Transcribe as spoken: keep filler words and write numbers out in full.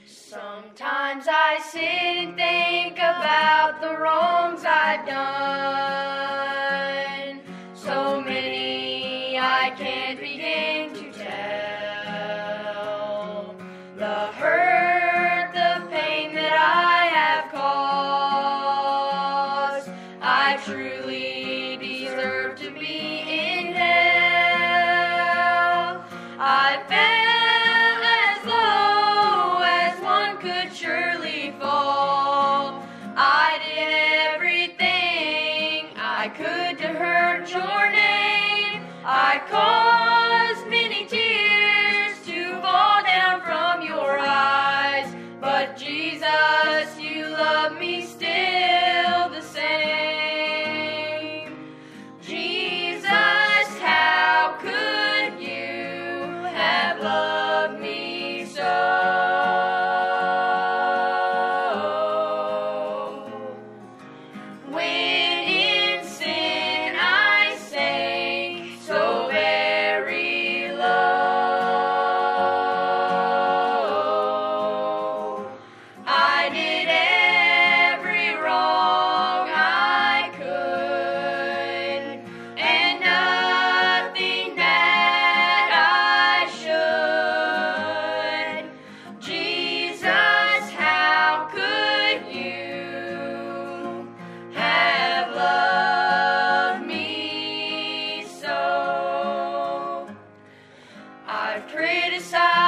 Sometimes I sit and think about the wrongs I've done. So many I can't begin to tell. The hurt, the pain that I have caused, I truly deserve to be in hell. I fell as low as one could surely fall. I did everything I could to hurt your name. I caused many tears to fall down from your eyes, but Jesus, you love me still the same. Jesus, how could you have loved me so? When in sin I sank so very low, I did every wrong I could, and nothing that I should. Jesus, how could you have loved me so? I've criticized